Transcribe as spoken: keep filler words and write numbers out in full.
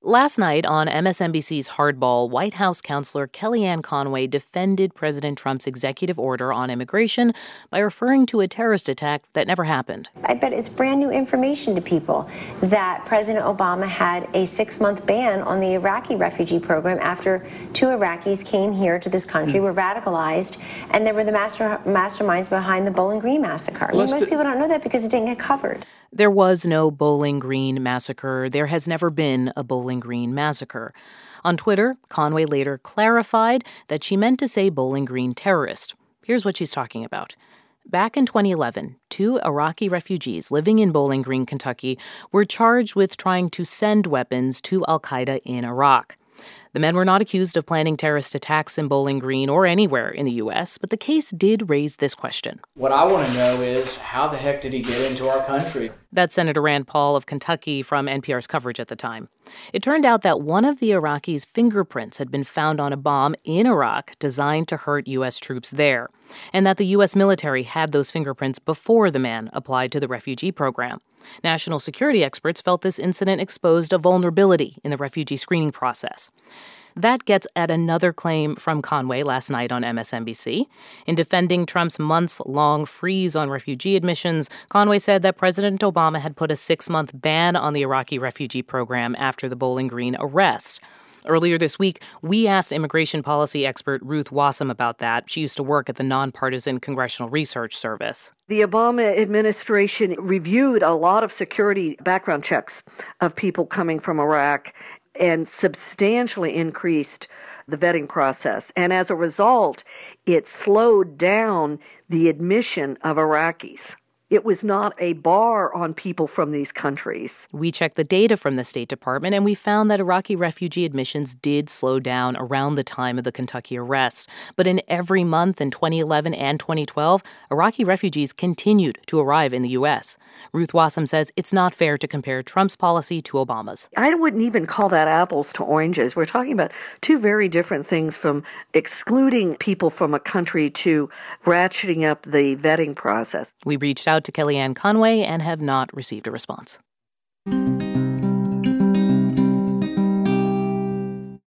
Last night on M S N B C's Hardball, White House counselor Kellyanne Conway defended President Trump's executive order on immigration by referring to a terrorist attack that never happened. I bet it's brand new information to people that President Obama had a six-month ban on the Iraqi refugee program after two Iraqis came here to this country, were radicalized, and they were the master masterminds behind the Bowling Green massacre. I mean, most people don't know that because it didn't get covered. There was no Bowling Green massacre. There has never been a Bowling Green massacre. On Twitter, Conway later clarified that she meant to say Bowling Green terrorist. Here's what she's talking about. Back in twenty eleven, two Iraqi refugees living in Bowling Green, Kentucky, were charged with trying to send weapons to al-Qaeda in Iraq. The men were not accused of planning terrorist attacks in Bowling Green or anywhere in the U S, but the case did raise this question. What I want to know is, how the heck did he get into our country? That's Senator Rand Paul of Kentucky from N P R's coverage at the time. It turned out that one of the Iraqis' fingerprints had been found on a bomb in Iraq designed to hurt U S troops there, and that the U S military had those fingerprints before the man applied to the refugee program. National security experts felt this incident exposed a vulnerability in the refugee screening process. That gets at another claim from Conway last night on M S N B C. In defending Trump's months-long freeze on refugee admissions, Conway said that President Obama had put a six-month ban on the Iraqi refugee program after the Bowling Green arrest. Earlier this week, we asked immigration policy expert Ruth Wassam about that. She used to work at the Nonpartisan Congressional Research Service. The Obama administration reviewed a lot of security background checks of people coming from Iraq and substantially increased the vetting process. And as a result, it slowed down the admission of Iraqis. It was not a bar on people from these countries. We checked the data from the State Department, and we found that Iraqi refugee admissions did slow down around the time of the Kentucky arrest. But in every month in twenty eleven and twenty twelve, Iraqi refugees continued to arrive in the U S. Ruth Wassam says it's not fair to compare Trump's policy to Obama's. I wouldn't even call that apples to oranges. We're talking about two very different things, from excluding people from a country to ratcheting up the vetting process. We reached out to Kellyanne Conway and have not received a response.